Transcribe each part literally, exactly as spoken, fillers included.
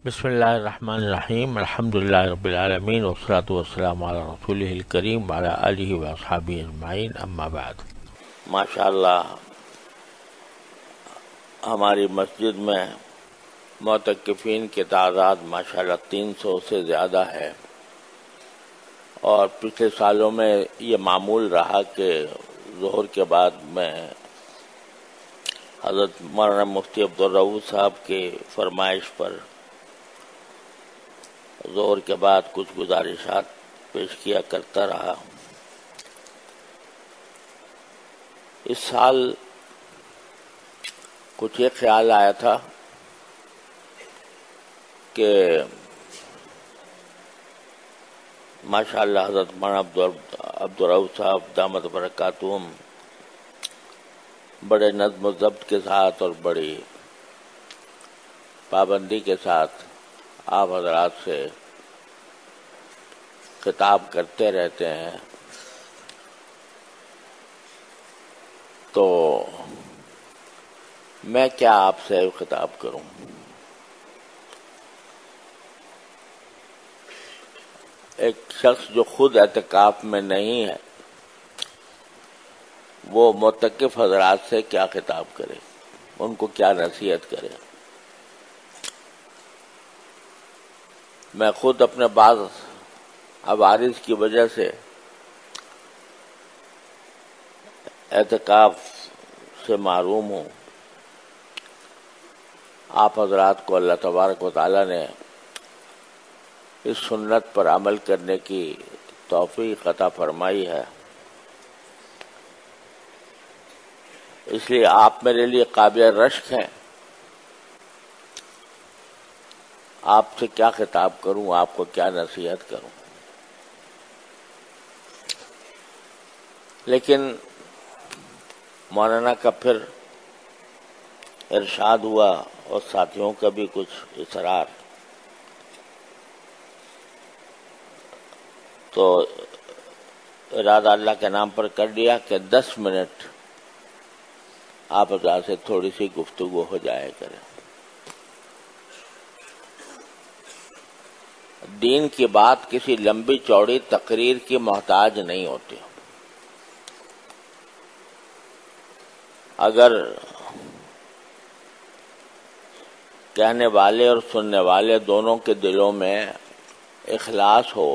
بسم اللہ الرحمن الرحیم الحمد للہ رب العالمین والصلاة والسلام علی رسولہ الکریم وعلی آلہ واصحابہ اجمعین اما بعد۔ ماشاء اللہ ہماری مسجد میں معتکفین کی تعداد ماشاء اللہ تین سو سے زیادہ ہے، اور پچھلے سالوں میں یہ معمول رہا کہ ظہر کے بعد میں حضرت مولانا مفتی عبدالرؤوف صاحب کی فرمائش پر ظہر کے بعد کچھ گزارشات پیش کیا کرتا رہا۔ اس سال کچھ یہ خیال آیا تھا کہ ماشاء اللہ حضرت مولانا عبدالرؤوف صاحب دامت برکاتہم بڑے نظم و ضبط کے ساتھ اور بڑی پابندی کے ساتھ آپ حضرات سے خطاب کرتے رہتے ہیں، تو میں کیا آپ سے خطاب کروں؟ ایک شخص جو خود اعتکاف میں نہیں ہے وہ معتکف حضرات سے کیا خطاب کرے، ان کو کیا نصیحت کرے؟ میں خود اپنے بعض عوارض کی وجہ سے اعتکاف سے محروم ہوں۔ آپ حضرات کو اللہ تبارک و تعالی نے اس سنت پر عمل کرنے کی توفیق عطا فرمائی ہے، اس لیے آپ میرے لیے قابل رشک ہیں۔ آپ سے کیا خطاب کروں، آپ کو کیا نصیحت کروں؟ لیکن مولانا کا پھر ارشاد ہوا اور ساتھیوں کا بھی کچھ اصرار، تو ارادہ اللہ کے نام پر کر لیا کہ دس منٹ آپ حضرات سے تھوڑی سی گفتگو ہو جائے کرے۔ دین کی بات کسی لمبی چوڑی تقریر کی محتاج نہیں ہوتی۔ اگر کہنے والے اور سننے والے دونوں کے دلوں میں اخلاص ہو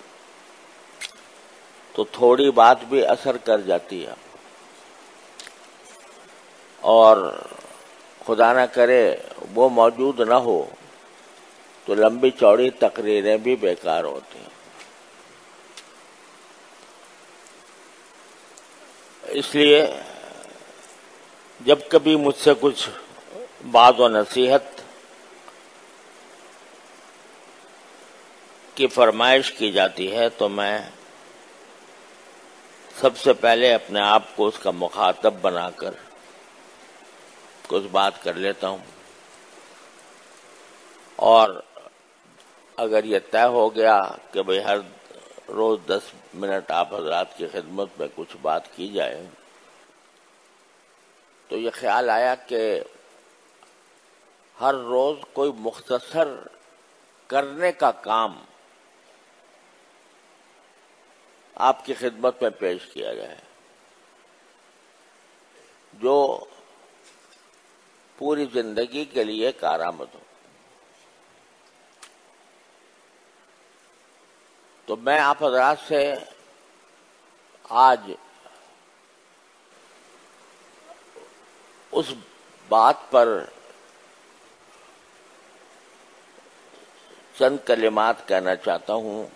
تو تھوڑی بات بھی اثر کر جاتی ہے، اور خدا نہ کرے وہ موجود نہ ہو تو لمبی چوڑی تقریریں بھی بیکار ہوتی ہیں۔ اس لیے جب کبھی مجھ سے کچھ بات و نصیحت کی فرمائش کی جاتی ہے تو میں سب سے پہلے اپنے آپ کو اس کا مخاطب بنا کر کچھ بات کر لیتا ہوں، اور اگر یہ طے ہو گیا کہ بھئی ہر روز دس منٹ آپ حضرات کی خدمت میں کچھ بات کی جائے، تو یہ خیال آیا کہ ہر روز کوئی مختصر کرنے کا کام آپ کی خدمت میں پیش کیا جائے جو پوری زندگی کے لیے کارآمد ہو۔ تو میں آپ حضرات سے آج اس بات پر چند کلمات کہنا چاہتا ہوں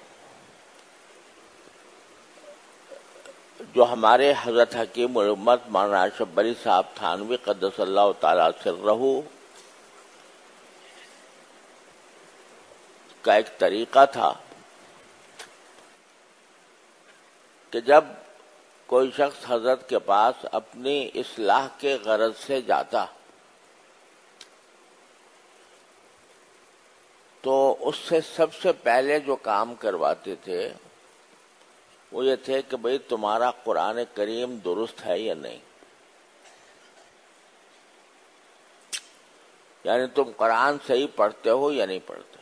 جو ہمارے حضرت حکیم الامت مولانا اشرف علی صاحب تھانوی قدس اللہ تعالی سرہ کا ایک طریقہ تھا کہ جب کوئی شخص حضرت کے پاس اپنی اصلاح کے غرض سے جاتا تو اس سے سب سے پہلے جو کام کرواتے تھے وہ یہ تھے کہ بھئی تمہارا قرآن کریم درست ہے یا نہیں۔ یعنی تم قرآن صحیح پڑھتے ہو یا نہیں پڑھتے.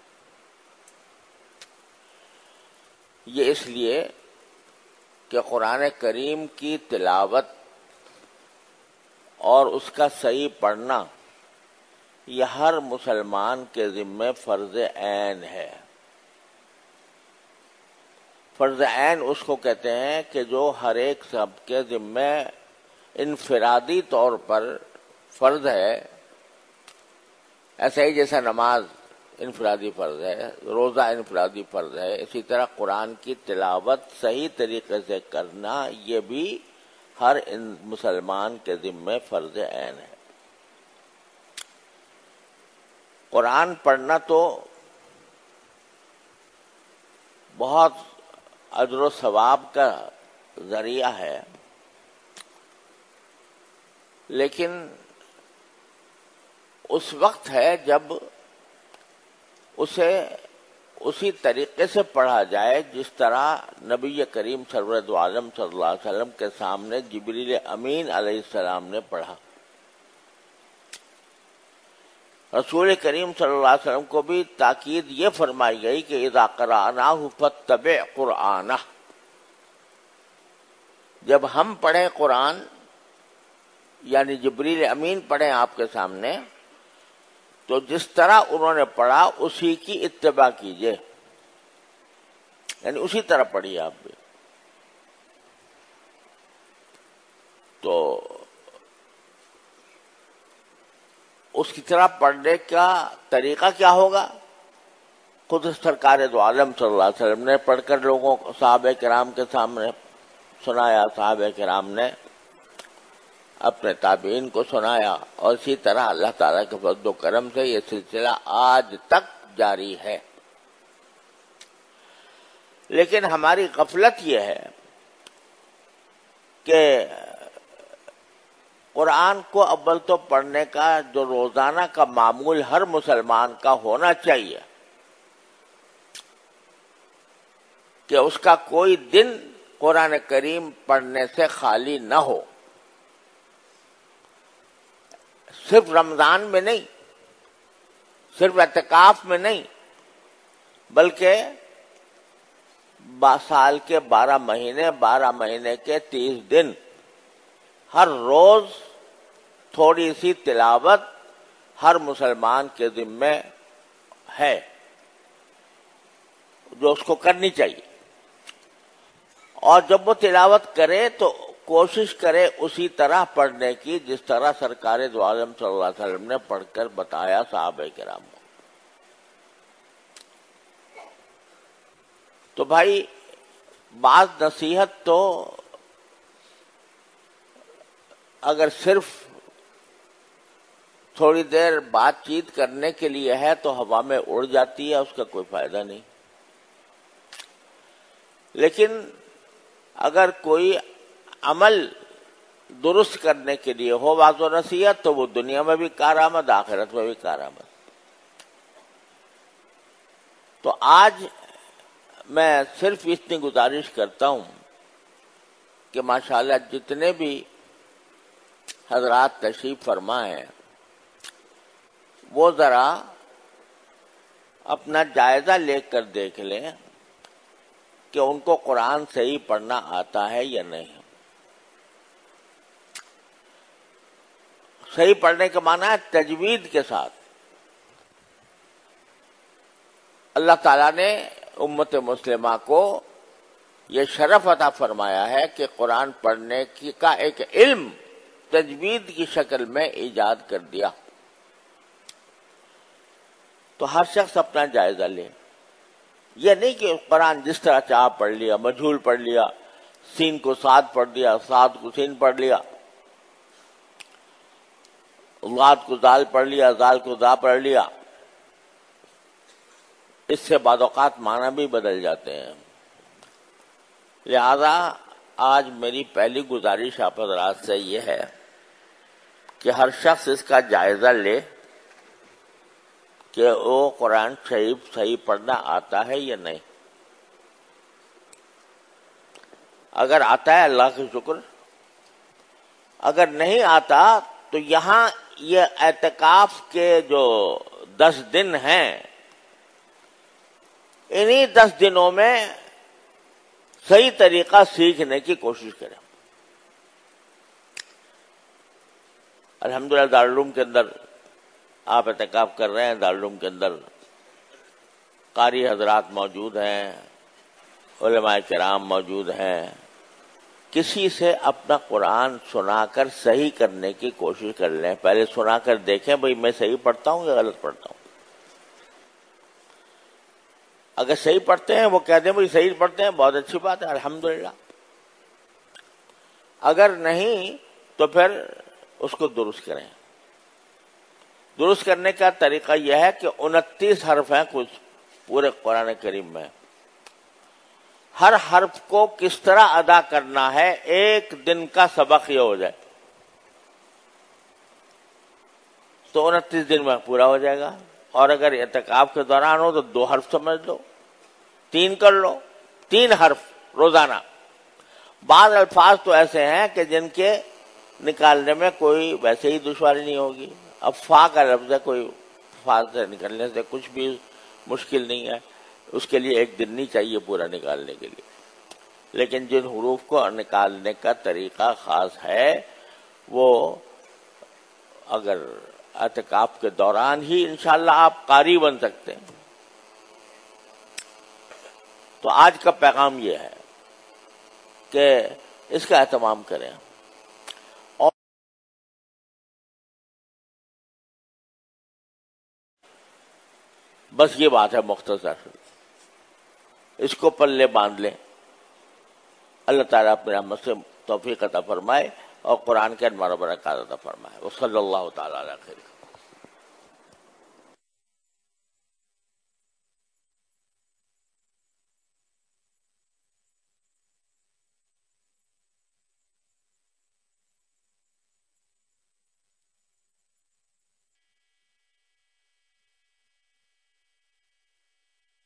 یہ اس لیے کہ قرآن کریم کی تلاوت اور اس کا صحیح پڑھنا یہ ہر مسلمان کے ذمہ فرض عین ہے. فرض عین اس کو کہتے ہیں کہ جو ہر ایک سب کے ذمہ انفرادی طور پر فرض ہے. ایسا ہی جیسا نماز انفرادی فرض ہے، روزہ انفرادی فرض ہے، اسی طرح قرآن کی تلاوت صحیح طریقے سے کرنا یہ بھی ہر مسلمان کے ذمہ فرض عین ہے. قرآن پڑھنا تو بہت اجر و ثواب کا ذریعہ ہے، لیکن اس وقت ہے جب اسے اسی طریقے سے پڑھا جائے جس طرح نبی کریم سرور دو عالم صلی اللہ علیہ وسلم کے سامنے جبریل امین علیہ السلام نے پڑھا. رسول کریم صلی اللہ علیہ وسلم کو بھی تاکید یہ فرمائی گئی کہ اذا قرأناہ فاتبع قرآنہ، جب ہم پڑھیں قرآن یعنی جبریل امین پڑھیں آپ کے سامنے تو جس طرح انہوں نے پڑھا اسی کی اتباع کیجیے، یعنی اسی طرح پڑھیے آپ بھی. تو اس کی طرح پڑھنے کا طریقہ کیا ہوگا؟ خود سرکار دو عالم صلی اللہ علیہ وسلم نے پڑھ کر لوگوں کو صحابہ کرام کے سامنے سنایا، صحابہ کرام نے اپنے تابعین کو سنایا، اور اسی طرح اللہ تعالیٰ کے فضل و کرم سے یہ سلسلہ آج تک جاری ہے. لیکن ہماری غفلت یہ ہے کہ قرآن کو اول تو پڑھنے کا جو روزانہ کا معمول ہر مسلمان کا ہونا چاہیے کہ اس کا کوئی دن قرآن کریم پڑھنے سے خالی نہ ہو. صرف رمضان میں نہیں، صرف اعتکاف میں نہیں، بلکہ سال کے بارہ مہینے بارہ مہینے کے تیس دن ہر روز تھوڑی سی تلاوت ہر مسلمان کے ذمہ ہے جو اس کو کرنی چاہیے. اور جب وہ تلاوت کرے تو کوشش کرے اسی طرح پڑھنے کی جس طرح سرکار دو عالم صلی اللہ علیہ وسلم نے پڑھ کر بتایا صحابہ کرام کو. تو بھائی بعض نصیحت تو اگر صرف تھوڑی دیر بات چیت کرنے کے لیے ہے تو ہوا میں اڑ جاتی ہے، اس کا کوئی فائدہ نہیں. لیکن اگر کوئی عمل درست کرنے کے لیے ہو واضح و نصیحت تو وہ دنیا میں بھی کارآمد، آخرت میں بھی کارآمد. تو آج میں صرف اتنی گزارش کرتا ہوں کہ ماشاءاللہ جتنے بھی حضرات تشریف فرما ہیں وہ ذرا اپنا جائزہ لے کر دیکھ لیں کہ ان کو قرآن صحیح پڑھنا آتا ہے یا نہیں. صحیح پڑھنے کا معنی ہے تجوید کے ساتھ. اللہ تعالیٰ نے امت مسلمہ کو یہ شرف عطا فرمایا ہے کہ قرآن پڑھنے کی کا ایک علم تجوید کی شکل میں ایجاد کر دیا. تو ہر شخص اپنا جائزہ لے. یہ نہیں کہ قرآن جس طرح چاہ پڑھ لیا، مجھول پڑھ لیا، سین کو صاد پڑھ لیا، صاد کو سین پڑھ لیا، ضاد کو زال پڑھ لیا، زال کو ذا پڑھ لیا. اس سے بعض اوقات معنی بھی بدل جاتے ہیں. لہذا آج میری پہلی گزارش آپ حضرات سے یہ ہے کہ ہر شخص اس کا جائزہ لے کہ وہ قرآن شریف صحیح پڑھنا آتا ہے یا نہیں. اگر آتا ہے اللہ کا شکر، اگر نہیں آتا تو یہاں یہ اعتکاف کے جو دس دن ہیں، انہی دس دنوں میں صحیح طریقہ سیکھنے کی کوشش کریں. الحمدللہ دارالعلوم کے اندر آپ اعتکاف کر رہے ہیں، دارالعلوم کے اندر قاری حضرات موجود ہیں، علماء کرام موجود ہیں. کسی سے اپنا قرآن سنا کر صحیح کرنے کی کوشش کر لیں. پہلے سنا کر دیکھیں بھئی میں صحیح پڑھتا ہوں یا غلط پڑھتا ہوں. اگر صحیح پڑھتے ہیں وہ کہہ دیں بھئی صحیح پڑھتے ہیں، بہت اچھی بات ہے، الحمدللہ. اگر نہیں تو پھر اس کو درست کریں. درست کرنے کا طریقہ یہ ہے کہ انتیس حرف ہیں کچھ پورے قرآن کریم میں. ہر حرف کو کس طرح ادا کرنا ہے ایک دن کا سبق یہ ہو جائے تو انتیس دن میں پورا ہو جائے گا. اور اگر اعتکاف کے دوران ہو تو دو حرف سمجھ لو، تین کر لو، تین حرف روزانہ. بعض الفاظ تو ایسے ہیں کہ جن کے نکالنے میں کوئی ویسے ہی دشواری نہیں ہوگی. اب فا کا لفظ ہے، کوئی فا سے نکلنے سے کچھ بھی مشکل نہیں ہے، اس کے لیے ایک دن نہیں چاہیے پورا نکالنے کے لیے. لیکن جن حروف کو نکالنے کا طریقہ خاص ہے وہ اگر اعتکاف کے دوران ہی انشاءاللہ آپ قاری بن سکتے ہیں. تو آج کا پیغام یہ ہے کہ اس کا اہتمام کریں. اور بس یہ بات ہے مختصر، اس کو پلے باندھ لیں. اللہ تعالیٰ اپنے رحمت سے توفیق عطا فرمائے اور قرآن کے انوار و برکات عطا فرمائے. وصلی اللہ تعالیٰ علیہ خیر.